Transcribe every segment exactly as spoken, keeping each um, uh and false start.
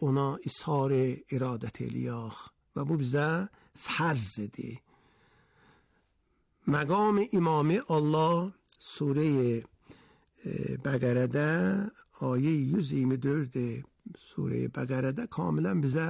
ona izhar iradət eləyək və bu bizə fərzdir. Məqam imami Allah Surə Bəqərədə ayə yüz iyirmi dörd Surə Bəqərədə kamilən bizə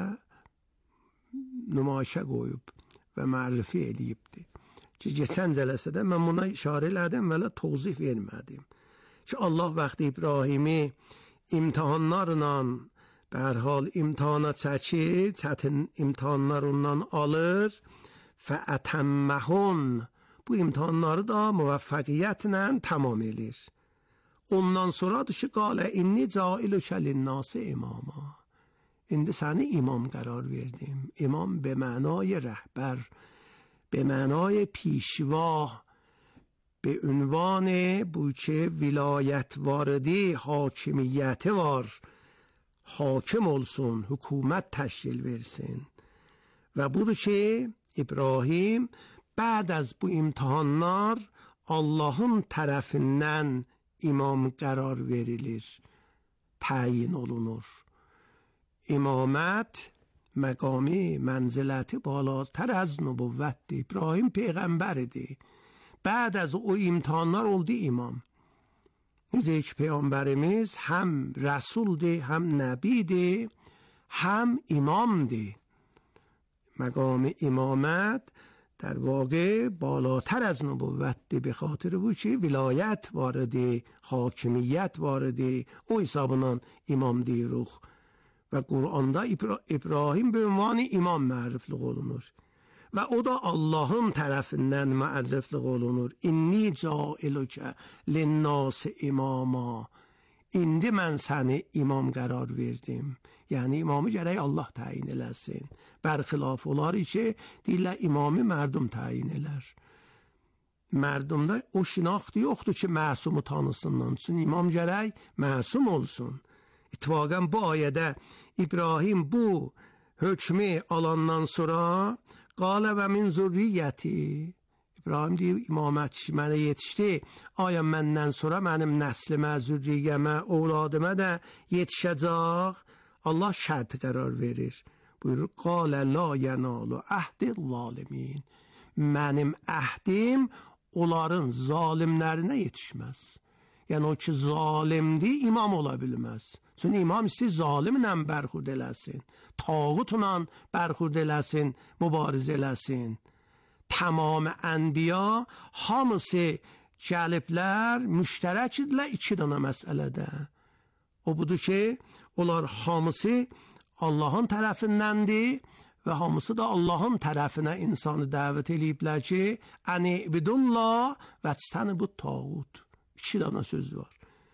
nümayişə qoyub və mərrifi eləyibdir. Ki, geçən cələsədə mən buna işarə elədim və tozif vermədim. Ki, Allah vaxtı İbrahimi imtihanlarla bər hal imtihana çəkir, çətin imtihanlar ondan alır fəətəmməhun, bu imtihanları da müvəffəqiyyətlə tamam edir. Ondan sonradır ki, qalə inni cailükə linnası imama. İndi səni imam qərar verdim. İmam be mənay rəhbər, be mənay پیشوا، به عنوان bu ki vilayət var idi, hakimiyyəti var, hakim olsun, hükümət təşkil versin. Və budur ki, İbrahim بعد از bu imtihanlar Allahın tərəfindən imam qərar verilir, təyin olunur. İmamət məqami, mənziləti balatər az nübüvvətdir. İbrahim peyğəmbərdir. بعد از o imtihanlar oldu imam. Necə ki peyğəmbərimiz həm rəsuldir, həm nəbidir, həm imamdır. مقام امامت در واقع بالاتر از نبوت به خاطر بود که ولایت وارده، حاکمیت وارده، او حسابنان امام دیروخ و قرآن دا ابراهیم به عنوان امام معرف olunur و او da Allah'ın tərəfindən معرف olunur. İnni cailükə linnâs imama. İndi mən səni imam qərar verdim. Yəni imamı gərək Allah təyin eləsin. Bərxilaf olar ki, deyirlər imamı mərdum təyin elər. Mərdumda o şinaxtı yoxdur ki, məsumu tanısından. Çünki imam gərək məsum olsun. İttifaqən bu ayədə İbrahim bu hökmü alandan sonra qalə və min zürriyyəti, İbrahim deyir, imamət mənə yetişdi, aya məndən sonra mənim nəslimə, zürriyyəmə, ovladıma da yetişəcək. Allah şərt qərar verir. Buyurur, qalə la yənalu əhdi zalimin. Mənim əhdim onların zalimlərinə yetişməz. Yəni o ki zalimdir, imam ola bilməz. Çünki imam istəyir zalimlə bərxurd eləsin, tağutla bərxurd eləsin, mübarizə eləsin. Tamam ənbiya hamısı gəliblər, müştərək idilər iki dana məsələdə. O budur ki, onlar hamısı Allahın tərəfindəndir və hamısı da Allahın tərəfinə insanı dəvət ediblər ki, əni ibidullah və çtəni bu tağut. İki dana söz var.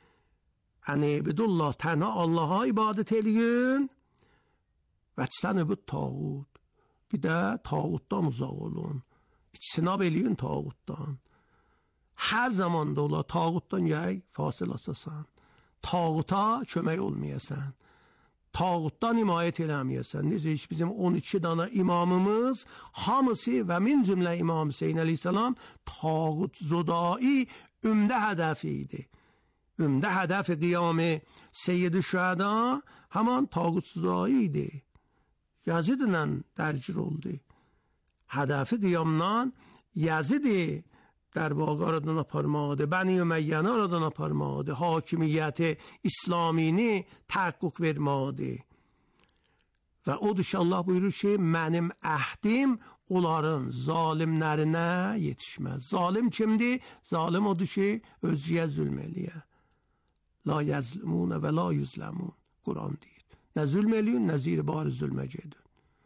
Əni ibidullah, tənə Allaha ibadət eləyin və çtəni bu tağut. Bir də tağutdan uzaq olun. İçtinab eləyin tağutdan. Hər zaman da ola tağutdan gəl fasil açasan. Tağuta kömək olmayasan. Tağutdan himayət eləməyəsən. Necə ki bizim on iki dana imamımız hamısı və min cümlə İmam Hüseyin əleyhissalam tağut zodai ümdə hədəfi idi. Ümdə hədəfi qiyamı Seyyid-i Şühəda haman tağut zodai idi. Yazidlə dərgir oldu. Hədəfi qiyamdan Yazidi در واقع aradan aparmaqdır, Bəni Üməyyəni aradan aparmaqdır, hakimiyyəti İslamini təhqiq vermaqdır. Və odur ki, Allah buyurur ki, mənim əhdim onların zalimlərinə yetişməz. Zalim kimdir? Zalim odur ki, özgəyə zülm eləyə. La yəzlimun və la yüzləmun. Quran deyir. Nə zülm eləyin, nə zirbar zülmə gedin.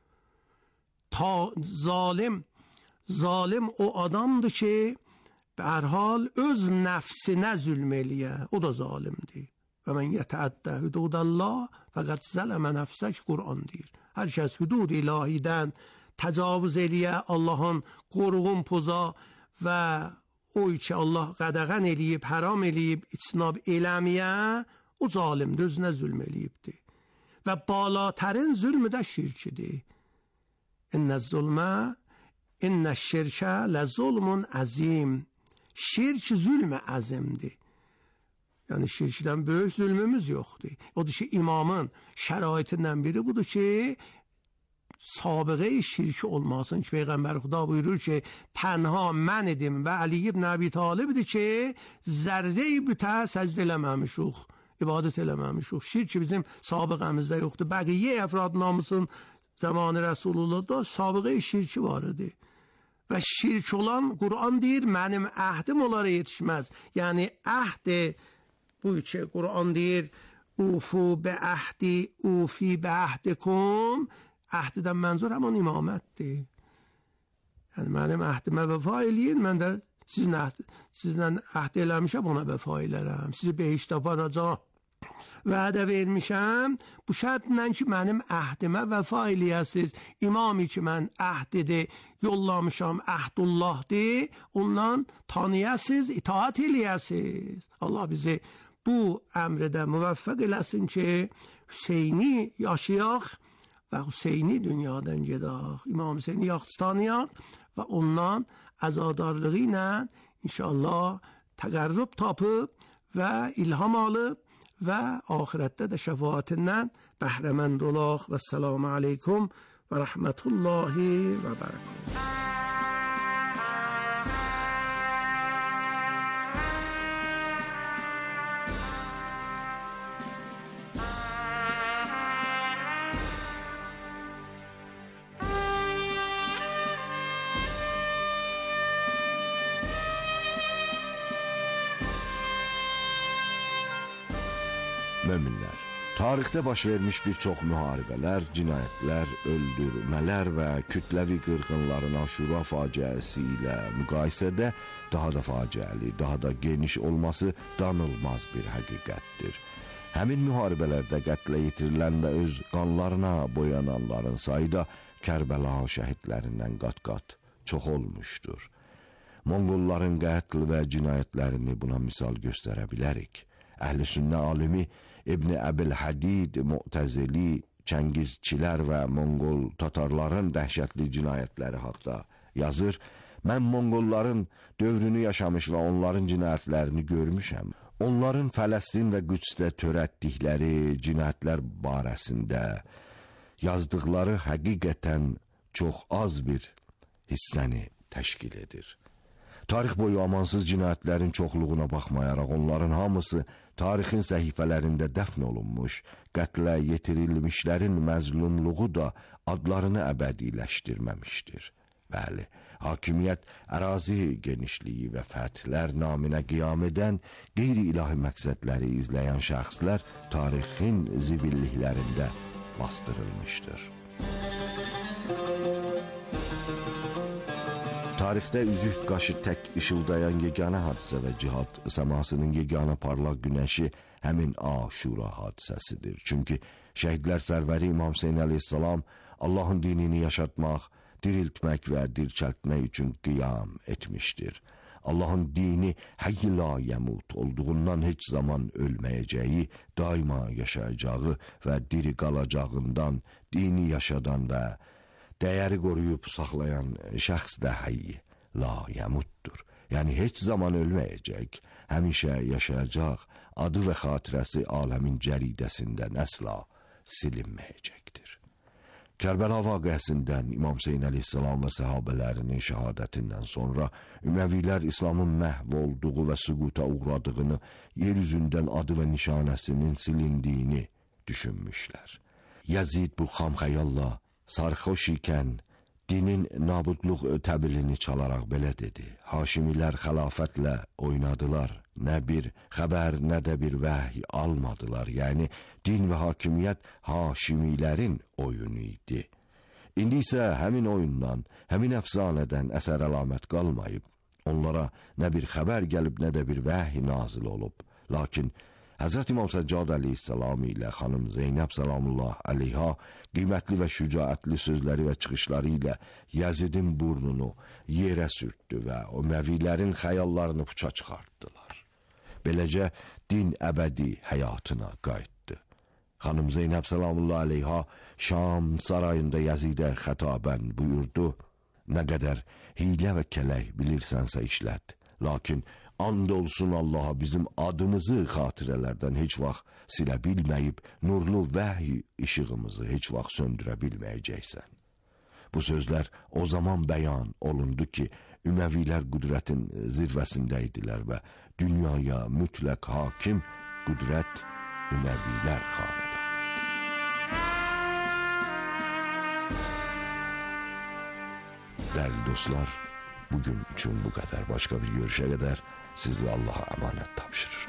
Ta zalim, zalim o adamdır ki, به هر حال öz nefsine zulmeliye, o da zalimdir. Ve men yetəəddə hududallah fəqət zələmə nəfsək Qur'an deyir. Hər kəs hudud ilahiden təcavüz eləyə, Allahın qoruğun poza və o ki Allah qədəğən eləyib, haram eləyib, içtinab eləməyə, o zalimdir, özünə zulm eləyibdir. Və balatərin zülmü də şirkidir. İnnə zulmə, innə şirkə ləzulmun əzim. Şirk zülm əzimdir. Yəni şirkdən böyük zülmümüz yoxdur. Odur ki, imamın şəraitindən biri budur ki, سابقه شرک olmasın ki Peyğəmbər Xuda buyurur ki tənha mən idim və Ali ibn Əbi Talibdir ki zərrəyi bütə səcdə eləməmişik, ibadət eləməmişik. Şirk bizim sabiqəmizdə yoxdur. Bəqiyyə əfrad namısın zamanı Rəsulullahda sabiqə şirki var idi. Və şirk olan Qur'an deyir mənim əhdim onlara yetişməz. Yəni əhd bu ki Qur'an deyir ufu be əhdi ufi be əhdikum. Əhdidən mənzur həmin imamətdir. Yəni mənim əhdimə vəfa eləyin, mən də sizin əhd, sizlə əhd eləmişəm, ona vəfa elərəm. Sizi behişt aparacaq vədə vermişəm. Bu şərtlə ki mənim əhdimə vəfa eləyəsiniz. İmami ki mən əhdidə yollamışam, əhdullahdır, ondan tanıyasınız, itaat eləyəsiniz. Allah bizi bu əmrədə müvəffəq eləsin ki Hüseyni yaşayaq və Hüseyni dünyadan gedək. İmam Hüseyni yaxşı tanıyaq və ondan əzadarlığı ilə inşallah təqərrüb tapıb və ilham alıb və axirətdə də şəfaatindən bəhrəmənd olaq. Və səlamu aleykum və rəhmətullahi və bərəkətuhu. Möminlər, tarixdə baş vermiş bir çox müharibələr, cinayətlər, öldürmələr və kütləvi qırğınların Aşura faciəsi ilə müqayisədə daha da faciəli, daha da geniş olması danılmaz bir həqiqətdir. Həmin müharibələrdə qətlə yetirilən və öz qanlarına boyananların sayı da Kərbəla şəhidlərindən qat-qat çox olmuşdur. Monqolların qətl və cinayətlərini buna misal göstərə bilərik. Əhl-i sünnə alimi İbn Əbil-Hadid, Mu'təzili, Çəngizçilər və Monqol tatarların dəhşətli cinayətləri haqda yazır. Mən Monqolların dövrünü yaşamış və onların cinayətlərini görmüşəm. Onların Fələstin və Qüdsdə törətdikləri cinayətlər barəsində yazdıqları həqiqətən çox az bir hissəni təşkil edir. Tarix boyu amansız cinayətlərin çoxluğuna baxmayaraq onların hamısı tarixin səhifələrində dəfn olunmuş, qətlə yetirilmişlərin məzlumluğu da adlarını əbədiləşdirməmişdir. Bəli, hakimiyyət ərazi genişliyi və fəthlər naminə qiyam edən, qeyri-ilahi məqsədləri izləyən şəxslər tarixin zibilliklərində bastırılmışdır. Tarixdə üzük qaşı tək işıldayan yeganə hadisə və cihad səmasının yeganə parlaq günəşi həmin Aşura hadisəsidir. Çünki şəhidlər sərvəri İmam Hüseyn əleyhissalam Allahın dinini yaşatmaq, diriltmək və dirçəltmək üçün qiyam etmişdir. Allahın dini hayy la yamut olduğundan heç zaman ölməyəcəyi, daima yaşayacağı və diri qalacağından dini yaşadan və dəyəri qoruyub saxlayan şəxs də hayy la yamutdur. Yəni heç zaman ölməyəcək, həmişə yaşayacaq, adı və xatirəsi aləmin cəridəsindən əsla silinməyəcəkdir. Kərbəla vaqiəsindən İmam Hüseyn əleyhissalam və səhabələrinin şəhadətindən sonra Üməvilər İslamın məhv olduğu və süquta uğradığını, yer üzündən adı və nişanəsinin silindiyini düşünmüşlər. Yazid bu xamxəyalla sarxoş ikən dinin nabudluq təbilini çalaraq belə dedi: Haşimilər xəlafətlə oynadılar, nə bir xəbər, nə də bir vəhy almadılar. Yəni din və hakimiyyət Haşimilərin oyunu idi. İndi isə həmin oyundan, həmin əfsanədən əsər əlamət qalmayıb. Onlara nə bir xəbər gəlib, nə də bir vəhy nazil olub. Lakin Həzrət İmam Səccad əleyhissalam ilə xanım Zeynəb salamullah əleyha qiymətli və şücaətli sözləri və çıxışları ilə Yazidin burnunu yerə sürtdü və Üməvilərin xəyallarını puça çıxartdılar. Beləcə din əbədi həyatına qayıtdı. Xanım Zeynəb salamullah əleyha Şam sarayında Yazidə xətabən buyurdu: Nə qədər hiylə və kələk bilirsənsə işlət, lakin And olsun Allaha bizim adımızı xatirələrdən heç vaxt silə bilməyib, nurlu vəhy işığımızı heç vaxt söndürə bilməyəcəksən. Bu sözlər o zaman bəyan olundu ki, Üməvilər qüdrətin zirvəsində idilər və dünyaya mütləq hakim qüdrət Üməvilər xanədə. Dəyərli dostlar, bugün üçün bu qədər. Başqa bir görüşə qədər sizi Allaha əmanət tapşırıram.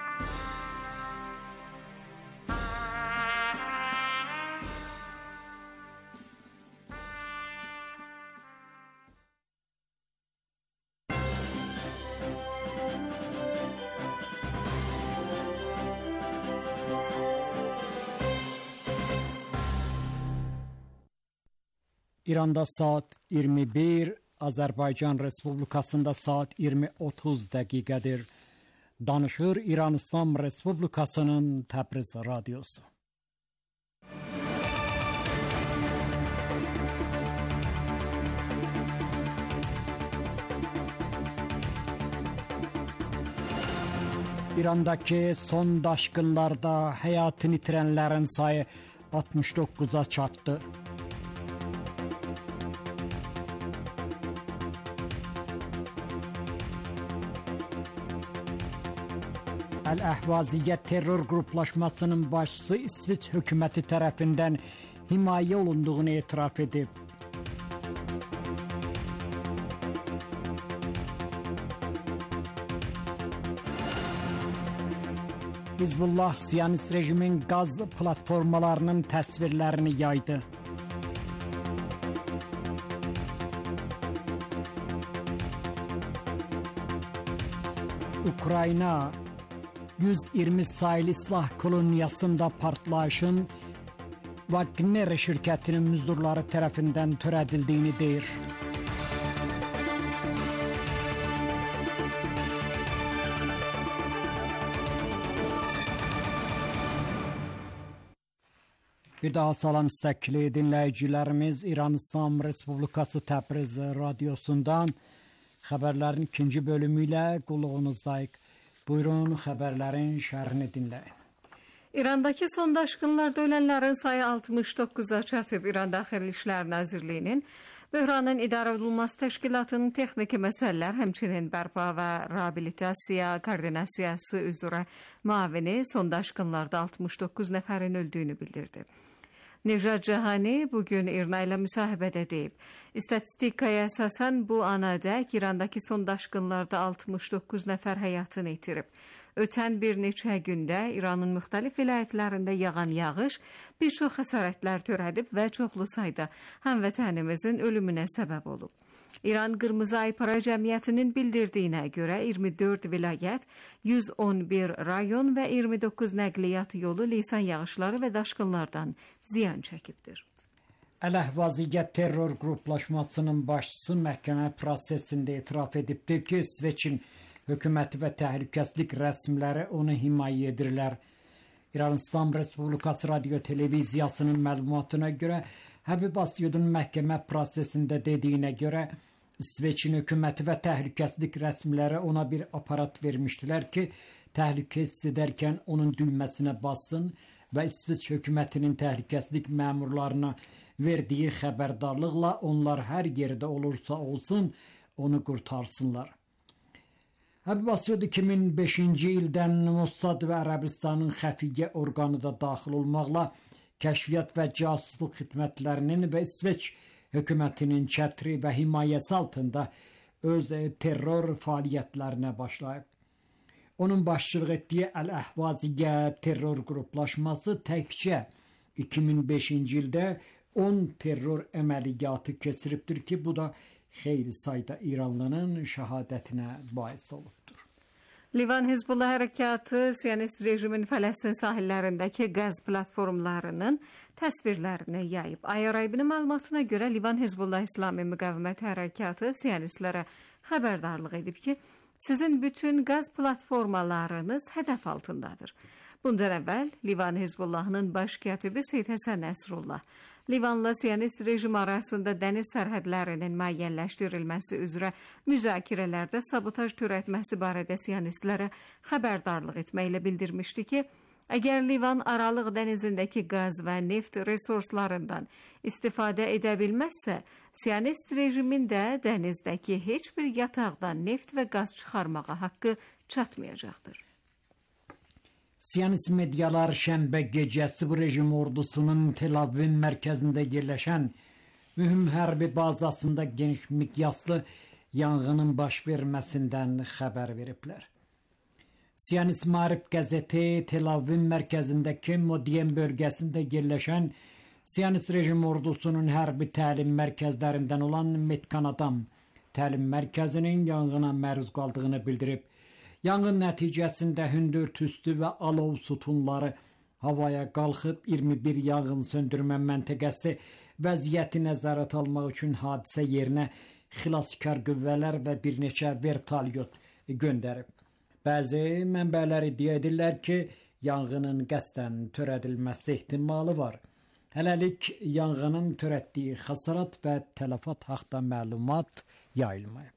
İranda saat iyirmi bir, Azərbaycan Respublikasında saat iyirmi otuz dəqiqədir. Danışır İran İslam Respublikasının Təbriz Radiosu. İrandakı son daşqınlarda həyatını itirənlərin sayı altmış doqquza çatdı. Əl-Əhvaziyyə terror qruplaşmasının başçısı İsveç hökuməti tərəfindən himayə olunduğunu etiraf edib. Hizbullah Siyonist rejimin qaz platformalarının təsvirlərini yaydı. Ukrayna yüz iyirmi sayılı silah koloniyasında partlayışın Wagner şirkətinin müzdurları tərəfindən törədildiyini deyir. Bir daha salam istəkli dinləyicilərimiz, İran İslam Respublikası Təbriz Radiosundan xəbərlərin ikinci bölümü ilə qulluğunuzdayıq. Buyurun, xəbərlərin şərhini dinləyin. İrandakı son daşqınlarda ölənlərin sayı altmış doqquza çatıb. İran Daxili İşlər Nazirliyinin Böhranın İdarə Olunması Təşkilatının texniki məsələlər, həmçinin bərpa və reabilitasiya koordinasiyası üzrə müavini son daşqınlarda altmış doqquz nəfərin öldüyünü bildirdi. Nejad Cahani bugün İRNA ilə müsahibədə deyib. İstatistikaya əsasən bu anadək İrandakı son daşqınlarda altmış doqquz nəfər həyatını itirib. Ötən bir neçə gündə İranın müxtəlif vilayətlərində yağan yağış bir çox xəsarətlər törədib və çoxlu sayda həmvətənimizin ölümünə səbəb olub. İran Qırmızı Ay Para Cəmiyyətinin bildirdiyinə görə iyirmi dörd vilayət, yüz on bir rayon və iyirmi doqquz nəqliyyat yolu leysan yağışları və daşqınlardan ziyan çəkibdir. Əl-Əhvaziyyə terror qruplaşmasının başçısı məhkəmə prosesində etiraf edibdir ki, İsveçin hökuməti və təhlükəsizlik rəsmiləri onu himayə edirlər. İran İslam Respublikası Radio Televiziyasının məlumatına görə Həbib Asyudun məhkəmə prosesində dediyinə görə İsveçin hökuməti və təhlükəsizlik rəsmiləri ona bir aparat vermişdilər ki, təhlükə hiss edərkən onun düyməsinə bassın və İsveç hökumətinin təhlükəsizlik məmurlarına verdiyi xəbərdarlıqla onlar hər yerdə olursa olsun onu qurtarsınlar. Həbib Asyud iki min beşinci ildən Mossad və Ərəbistanın xəfiyyə orqanı da daxil olmaqla kəşfiyyat və casusluq xidmətlərinin və İsveç hökumətinin çətri və himayəsi altında öz terror fəaliyyətlərinə başlayıb. Onun başçılıq etdiyi Əl-Əhvaziyyə terror qruplaşması təkcə iki min beşinci ildə on terror əməliyyatı keçiribdir ki, bu da xeyli sayda İranlının şəhadətinə bais olubdur. Livan Hizbullah Hərəkatı Siyonist rejimin Fələstin sahillərindəki qaz platformlarının təsvirlərini yayıb. Ay Arabinin məlumatına görə Livan Hizbullah İslami Müqavimət Hərəkatı Siyonistlərə xəbərdarlıq edib ki, sizin bütün qaz platformalarınız hədəf altındadır. Bundan əvvəl Livan Hizbullahının baş katibi Seyyid Həsən Nəsrullah Livanla Siyonist rejim arasında dəniz sərhədlərinin müəyyənləşdirilməsi üzrə müzakirələrdə sabotaj törətməsi barədə siyonistlərə xəbərdarlıq etməklə bildirmişdi ki, əgər Livan Aralıq dənizindəki qaz və neft resurslarından istifadə edə bilməzsə, Siyonist rejimin də dənizdəki heç bir yataqdan neft və qaz çıxarmağa haqqı çatmayacaqdır. Siyonist medialar şənbə gecəsi bu rejim ordusunun Tel Avivin mərkəzində yerləşən mühüm hərbi bazasında geniş miqyaslı yanğının baş verməsindən xəbər veriblər. Siyonist Maarif qəzeti Tel Avivin mərkəzindəki Modiyen bölgəsində yerləşən Siyonist rejim ordusunun hərbi təlim mərkəzlərindən olan Metkanadam təlim mərkəzinin yanğına məruz qaldığını bildirib. Yanğın nəticəsində hündür tüstü və alov sütunları havaya qalxıb iyirmi bir yanğın söndürmə məntəqəsi vəziyyəti nəzarət almaq üçün hadisə yerinə xilaskar qüvvələr və bir neçə vertolyot göndərib. Bəzi mənbələr iddia edirlər ki, yanğının qəsdən törədilməsi ehtimalı var. Hələlik yanğının törətdiyi xəsarət və tələfat haqqında məlumat yayılmayıb.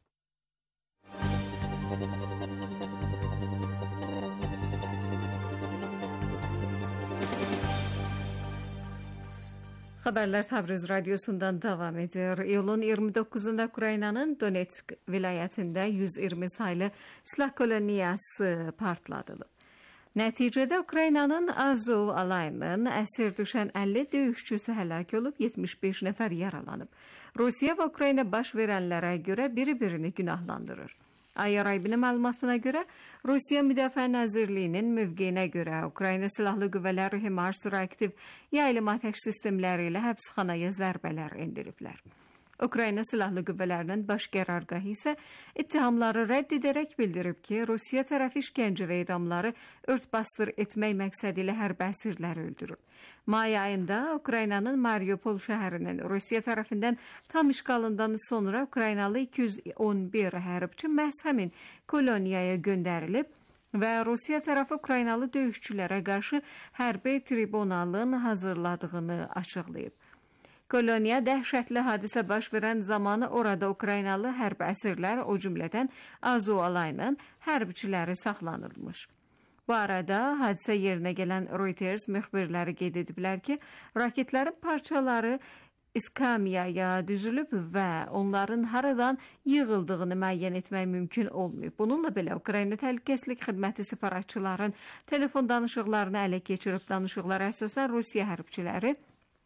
Xəbərlər Təbriz radiosundan davam edir. İyulun iyirmi doqquzunda Ukraynanın Donetsk vilayətində yüz iyirmi saylı silah koloniyası partladılıb. Nəticədə Ukraynanın Azov alayının əsir düşən əlli döyüşçüsü həlak olub, yetmiş beş nəfər yaralanıb. Rusiya və Ukrayna baş verənlərə görə biri-birini günahlandırır. Ayaraybinin məlumatına görə, Rusiya Müdafiə Nazirliyinin mövqeyinə görə Ukrayna Silahlı Qüvvələri HIMARS reaktiv yaylım atəş sistemləri ilə həbsxanaya zərbələr endiriblər. Ukrayna Silahlı Qüvvələrinin baş qərargahı isə ittihamları rədd edərək bildirib ki, Rusiya tərəfi işgəncə və edamları örtbasdır etmək məqsədi ilə hərbi əsirləri öldürür. May ayında Ukraynanın Mariupol şəhərinin Rusiya tərəfindən tam işğalından sonra Ukraynalı iki yüz on bir hərbçi məhz həmin koloniyaya göndərilib və Rusiya tərəfi Ukraynalı döyüşçülərə qarşı hərbi tribunalın hazırladığını açıqlayıb. Koloniya dəhşətli hadisə baş verən zamanı orada Ukraynalı hərbi əsirlər, o cümlədən Azov alayının hərbçiləri saxlanılmış. Bu arada hadisə yerinə gələn Reuters müxbirləri qeyd ediblər ki, raketlərin parçaları iskamiyaya düzülüb və onların haradan yığıldığını müəyyən etmək mümkün olmayıb. Bununla belə Ukrayna Təhlükəsizlik Xidməti separatçıların telefon danışıqlarını ələ keçirib. Danışıqlara əsasən Rusiya hərbçiləri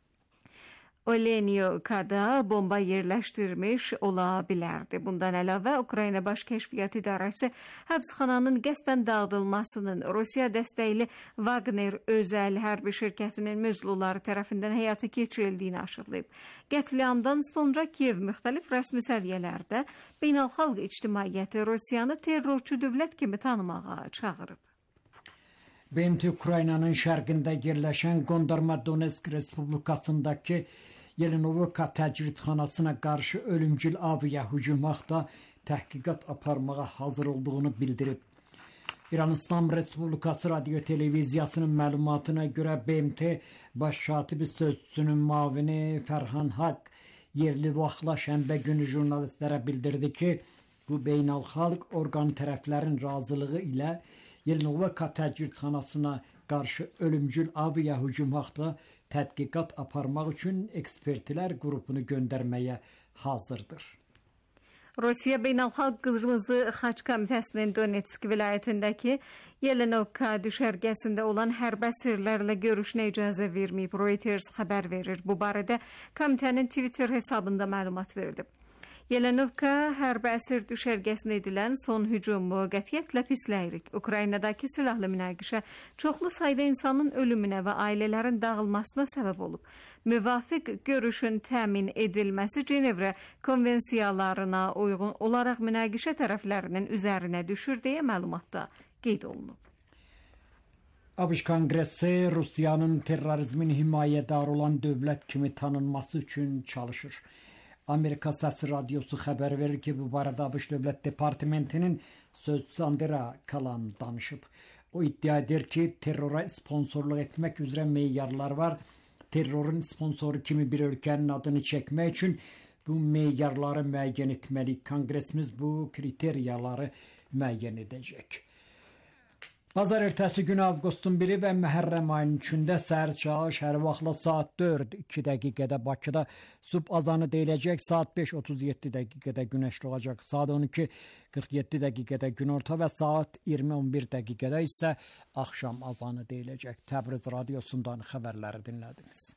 Olenyokada bomba yerləşdirmiş ola bilərdi. Bundan əlavə, Ukrayna Baş Kəşfiyyat İdarəsi həbsxananın qəsdən dağıdılmasının Rusiya dəstəkli Wagner özəl hərbi şirkətinin mövzuluları tərəfindən həyata keçirildiyini açıqlayıb. Qətliamdan sonra Kiyev müxtəlif rəsmi səviyyələrdə beynəlxalq ictimaiyyəti Rusiyanı terrorçu dövlət kimi tanımağa çağırıb. B M T Ukraynanın şərqində yerləşən Qondarma Donetsk Respublikasındakı Yelenovka təcridxanasına qarşı ölümcül aviyə hücum vaxtı təhqiqat aparmağa hazır olduğunu bildirib. İran İslam Respublikası Radio Televiziyasının məlumatına görə B M T baş katibi sözçüsünün müavini Fərhan Haq yerli vaxtla şənbə günü jurnalistlərə bildirdi ki, bu beynəlxalq orqan tərəflərin razılığı ilə Yelenovka təcridxanasına qarşı ölümcül aviyə hücum vaxtı tədqiqat aparmaq üçün ekspertlər qrupunu göndərməyə hazırdır. Rusiya Beynəlxalq Qırmızı Xaç Komitəsinin Donetsk vilayətindəki Yelenovka düşərgəsində olan hərbi əsirlərlə görüşünə icazə verməyib. Reuters xəbər verir. Bu barədə komitənin Twitter hesabında məlumat verilib. Yelenovka hərbi əsir düşərgəsinə edilən son hücumu qətiyyətlə pisləyirik. Ukraynadakı silahlı münaqişə çoxlu sayda insanın ölümünə və ailələrin dağılmasına səbəb olub. Müvafiq görüşün təmin edilməsi Cenevrə konvensiyalarına uyğun olaraq münaqişə tərəflərinin üzərinə düşür deyə məlumatda qeyd olunub. ABŞ Konqresi Rusiyanın terrorizmin himayədarı olan dövlət kimi tanınması üçün çalışır. Amerika Səsi Radiosu xəbər verir ki, bu barədə ABŞ Dövlət Departamentinin sözçüsü Andrea Kalan danışıb. O iddia edir ki, terrora sponsorluq etmək üzrə meyarlar var. terrorun sponsoru kimi bir ölkənin adını çəkmək üçün bu meyarları müəyyən etməliyik. Konqresimiz bu kriteriyaları müəyyən edəcək. Bazar ertəsi günü avqustun biri və Məhərrəm ayının üçündə səhər çağış hər vaxtla saat dörd iki dəqiqədə Bakıda sübh azanı deyiləcək, saat beş otuz yeddi dəqiqədə günəşli olacaq, saat on iki qırx yeddi dəqiqədə günorta və saat iyirmi on bir dəqiqədə isə axşam azanı deyiləcək. Təbriz radiosundan xəbərləri dinlədiniz.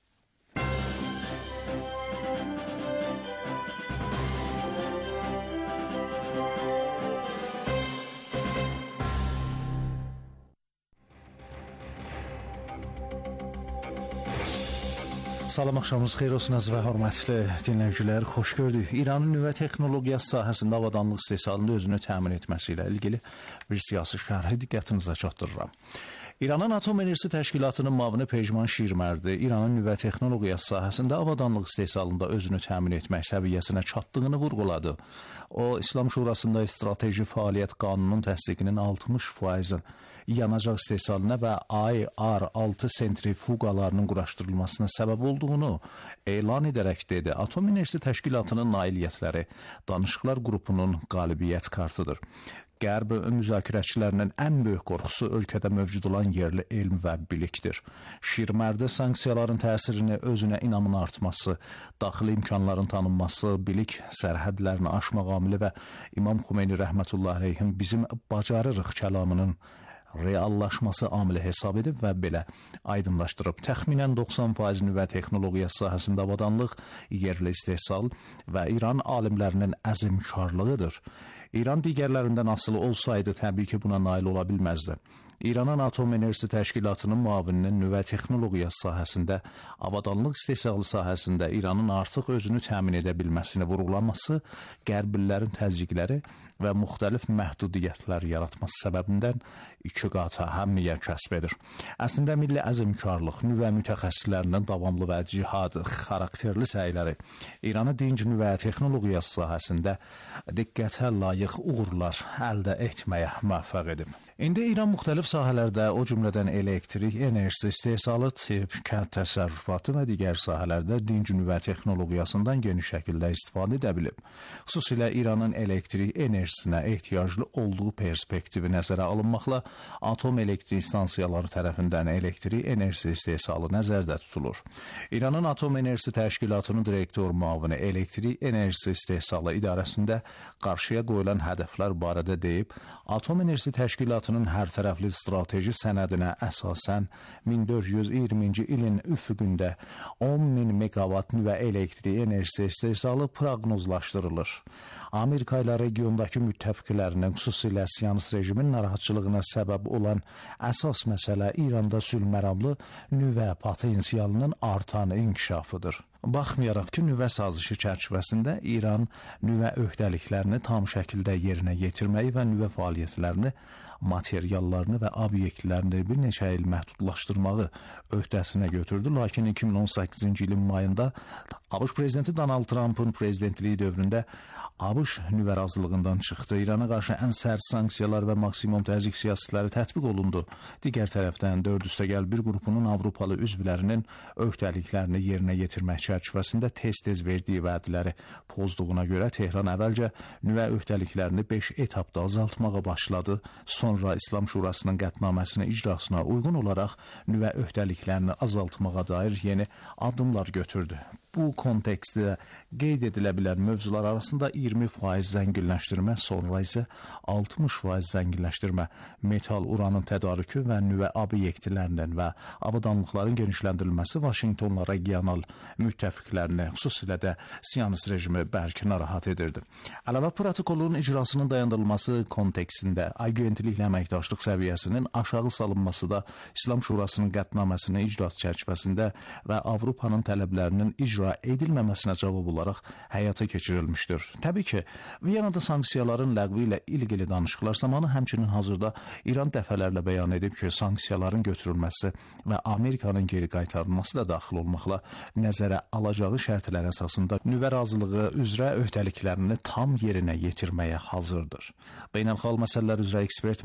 Salam, axşamınız xeyir olsun əziz və hörmətli dinləyicilər, xoş gördük. İranın nüvə texnologiyası sahəsində avadanlıq istehsalında özünü təmin etməsi ilə ilgili bir siyasi şərhi diqqətinizə çatdırıram. İranın Atom Enerjisi Təşkilatının müavini Pejman Şirmərdi İranın nüvə texnologiyası sahəsində avadanlıq istehsalında özünü təmin etmək səviyyəsinə çatdığını vurğuladı. O, İslam Şurasında strateji fəaliyyət qanununun təsdiqinin altmış faizin yanacaq istehsalına və I R altı sentrifuqalarının quraşdırılmasına səbəb olduğunu elan edərək dedi. Atom Enerjisi Təşkilatının nailiyyətləri danışıqlar qrupunun qalibiyyət kartıdır. Qərb müzakirəçilərinin ən böyük qorxusu ölkədə mövcud olan yerli elm və bilikdir. Şirmərdə sanksiyaların təsirini, özünə inamın artması, daxili imkanların tanınması, bilik sərhədlərini aşmaq amili və İmam Xümeyni rəhmətullah əleyhin bizim bacarırıq kəlamının reallaşması amili hesab edib və belə aydınlaşdırıb. Təxminən doxsan faiz nüvə texnologiyası sahəsində avadanlıq yerli istehsal və İran alimlərinin əzmkarlığıdır. İran digərlərindən asılı olsaydı təbii ki buna nail ola bilməzdi. İranın Atom Enerjisi Təşkilatının müavininin nüvə texnologiyası sahəsində, avadanlıq istehsalı sahəsində İranın artıq özünü təmin edə bilməsini vurğulaması, qərbillərin təzyiqləri və müxtəlif məhdudiyyətlər yaratması səbəbindən iki qat əhəmmiyə kəsb edir. Əslində milli əzmkarlıq, nüvə mütəxəssislərinin davamlı və cihad xarakterli səyləri İranı dinc nüvə texnologiyası sahəsində diqqətə layiq uğurlar əldə etməyə müvəffəq edib. İndi İran müxtəlif sahələrdə, o cümlədən elektrik enerjisi istehsalı, tibb, kənd təsərrüfatı və digər sahələrdə dinc nüvə texnologiyasından geniş şəkildə istifadə edə bilib. Xüsusilə İranın elektrik enerjisinə ehtiyaclı olduğu perspektivi nəzərə alınmaqla atom elektrik stansiyaları tərəfindən elektrik enerjisi istehsalı nəzərdə tutulur. İranın Atom Enerjisi Təşkilatının direktor müavini elektrik enerjisi istehsalı idarəsində qarşıya qoyulan hədəflər barədə deyib, Atom Enerjisi Təşkilatının hər tərəfli strateji sənədinə əsasən min dörd yüz iyirminci ilin üfüqündə on min meqavat nüvə elektrik enerjisi istehsalı proqnozlaşdırılır. Amerika ilə regiondakı müttəfiqlərinin, xüsusilə Siyonist rejimin narahatçılığına səbəb olan əsas məsələ İranda sülhməramlı nüvə potensialının artan inkişafıdır. Baxmayaraq ki, nüvə sazişi çərçivəsində İran nüvə öhdəliklərini tam şəkildə yerinə yetirməyi və nüvə fəaliyyətlərini, materiallarını və obyektlərini bir neçə il məhdudlaşdırmağı öhdəsinə götürdü. Lakin iki min on səkkizinci ilin mayında ABŞ prezidenti Donald Trump'ın prezidentliyi dövründə ABŞ nüvə razılığından çıxdı. İrana qarşı ən sərt sanksiyalar və maksimum təzyiq siyasətləri tətbiq olundu. Digər tərəfdən dörd üstəgəl bir qrupunun Avropalı üzvlərinin öhdəliklərini yerinə yetirmək çərçivəsində tez-tez verdiyi vədləri pozduğuna görə Tehran əvvəlcə nüvə öhdəliklərini beş etapda azaltmağa başladı. Sonra İslam Şurasının qətnaməsinin icrasına uyğun olaraq nüvə öhdəliklərini azaltmağa dair yeni addımlar götürdü. Bu kontekstdə qeyd edilə bilən mövzular arasında iyirmi faiz zənginləşdirmə, sonra isə altmış faiz zənginləşdirmə, metal uranın tədarükü və nüvə obyektlərinin və avadanlıqların genişləndirilməsi Vaşinqtonla regional müttəfiqlərini, xüsusilə də Siyonist rejimi bərk narahat edirdi. Əlavə protokolun icrasının dayandırılması kontekstində agentliklə əməkdaşlıq səviyyəsinin aşağı salınması da İslam Şurasının qətnaməsinin icrası çərçivəsində və Avropanın tələblərinin icra edilməməsinə cavab olaraq həyata keçirilmişdir. Təbii ki, Viyanada sanksiyaların ləğvi ilə ilgili danışıqlar zamanı həmçinin hazırda İran dəfələrlə bəyan edib ki, sanksiyaların götürülməsi və Amerikanın geri qaytarılması da daxil olmaqla nəzərə alacağı şərtlər əsasında nüvə razılığı üzrə öhdəliklərini tam yerinə yetirməyə hazırdır. Beynəlxalq məsələlər üzrə ekspert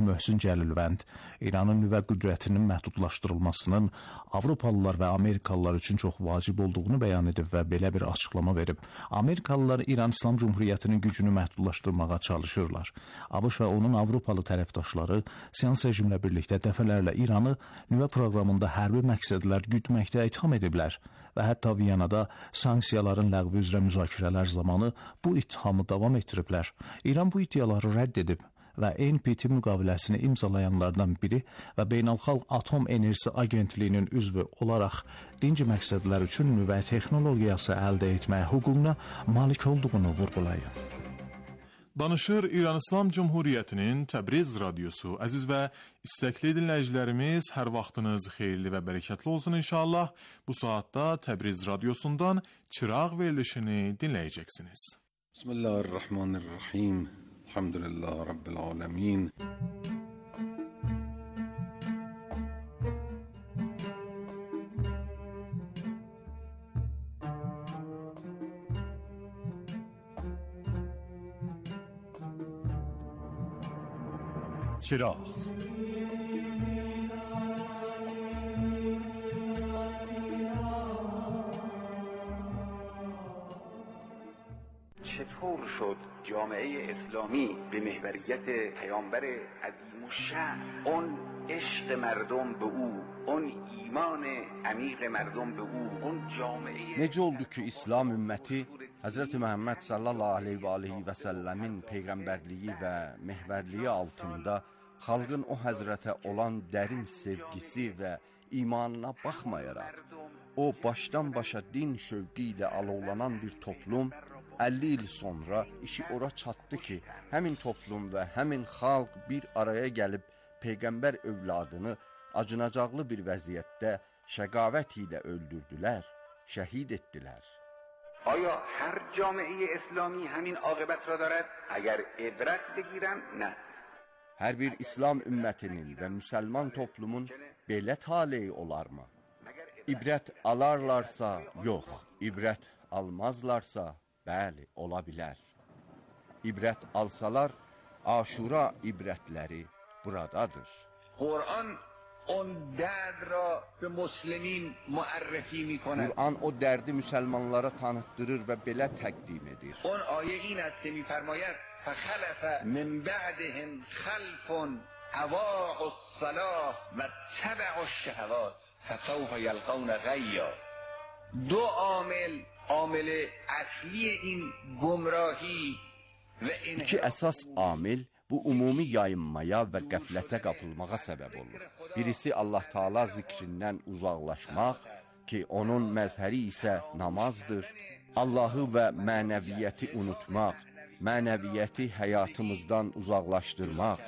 Möhsin Cəlilvənd İranın nüvə qüdrətinin məhdudlaşdırılmasının Avropalılar və Amerikalılar üçün çox vacib olduğunu bəyan edib və belə bir açıqlama verib. Amerikalılar İran İslam Cümhuriyyətinin gücünü məhdudlaşdırmağa çalışırlar. ABŞ və onun Avropalı tərəfdaşları seans rejimlə birlikdə dəfələrlə İranı nüvə proqramında hərbi məqsədlər güdməkdə itham ediblər və hətta Viyanada sanksiyaların ləğvi üzrə müzakirələr zamanı bu ittihamı davam etdiriblər. İran bu iddiaları rədd edib və N P T müqaviləsini imzalayanlardan biri və Beynəlxalq Atom Enerjisi Agentliyinin üzvü olaraq dinc məqsədlər üçün nüvə texnologiyası əldə etməyə hüququna malik olduğunu vurğulayıb. Danışır İran İslam Cumhuriyyətinin Təbriz radiosu. Əziz və istəkli dinləyicilərimiz, hər vaxtınız xeyirli və bərəkətli olsun inşallah. Bu saatda Təbriz radiosundan çıraq verilişini dinləyəcəksiniz. Bismillahirrahmanirrahim. Elhamdülillah Rabbil alemin. چراغ چطور شد جامعه اسلامی به محوریت پیامبر عظیم الشأن اون عشق مردم به او اون ایمان عمیق مردم به او اون جامعه Necə oldu ki İslam ümməti Həzrəti Məhəmməd sallallahu aleyhi və aleyhi və səlləmin peyğəmbərliyi və mehvərliyi altında xalqın o həzrətə olan dərin sevgisi və imanına baxmayaraq, o başdan başa din şövqi ilə alovlanan bir toplum əlli il sonra işi ora çatdı ki, həmin toplum və həmin xalq bir araya gəlib peyğəmbər övladını acınacaqlı bir vəziyyətdə şəqavət ilə öldürdülər, şəhid etdilər. آیا هر جامعه اسلامی همین عاقبت را دارد؟ اگر عبرت بگیرم نه. Hər bir İslam ümmətinin və müsəlman toplumun belə taleyi olarmı? İbrət alarlarsa, yox. İbrət almazlarsa, bəli, ola bilər. İbrət alsalar, Aşura ibrətləri buradadır. Kur'an on dərd را به مسلمین معرفی می‌کند. Kur'an o dərdi müsəlmanlara tanıtdırır və belə təqdim edir. اون آیه این است که می‌فرماید فخلف من بعدهم خلف اضاعوا الصلاة واتبعوا الشهوات فسوف یلقون غیا. دو عامل عامل اصلی این گمراهی و این İki əsas amil bu ümumi yayınmaya və qəflətə qapılmağa səbəb olur. Birisi Allah Taala zikrindən uzaqlaşmaq ki, onun məzhəri isə namazdır. Allahı və mənəviyyəti unutmaq, mənəviyyəti həyatımızdan uzaqlaşdırmaq.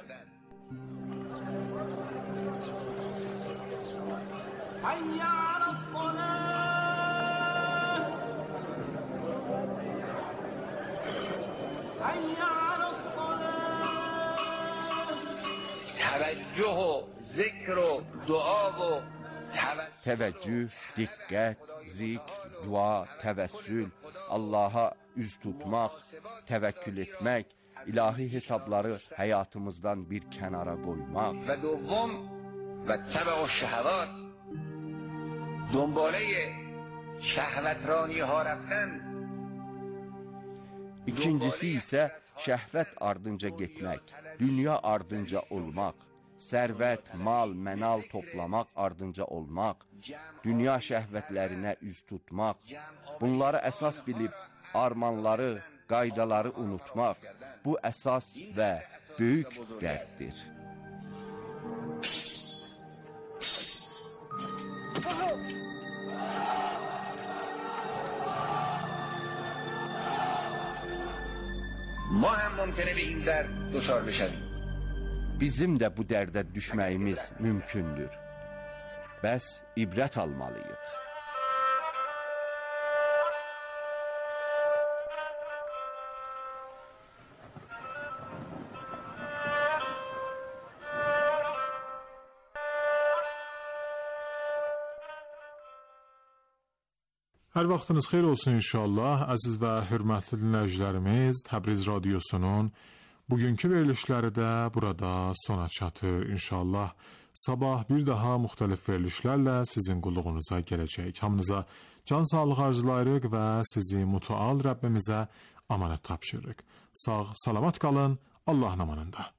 توجه و ذکر و دعا و Təvəccüh, diqqət, zikr, dua, təvəssül, Allaha üz tutmaq, təvəkkül etmək, ilahi hesabları həyatımızdan bir kənara qoymaq. و دوم و تبع الشهوات دنباله شهوترانی ها رفتن. İkincisi isə şəhvət ardınca getmək, dünya ardınca olmaq, sərvət, mal, mənal toplamaq ardınca olmaq, dünya şəhvətlərinə üz tutmaq, bunları əsas bilib armanları, qaydaları unutmaq, bu əsas və böyük dərddir. ما هم ممکنه به این درد دچار بشویم. Bizim də bu dərdə düşməyimiz mümkündür. Bəs ibrət almalıyıq. Hər vaxtınız xeyir olsun inşallah. Əziz və hörmətli dinləyicilərimiz, Təbriz radiosunun Bugünkü verilişləri də burada sona çatır inşallah. Sabah bir daha müxtəlif verilişlərlə sizin qulluğunuza gələcək. Hamınıza can sağlığı arzulayırıq və sizi mütəal Rəbbimizə amanət tapşırırıq. Sağ, salamat qalın, Allahın amanında.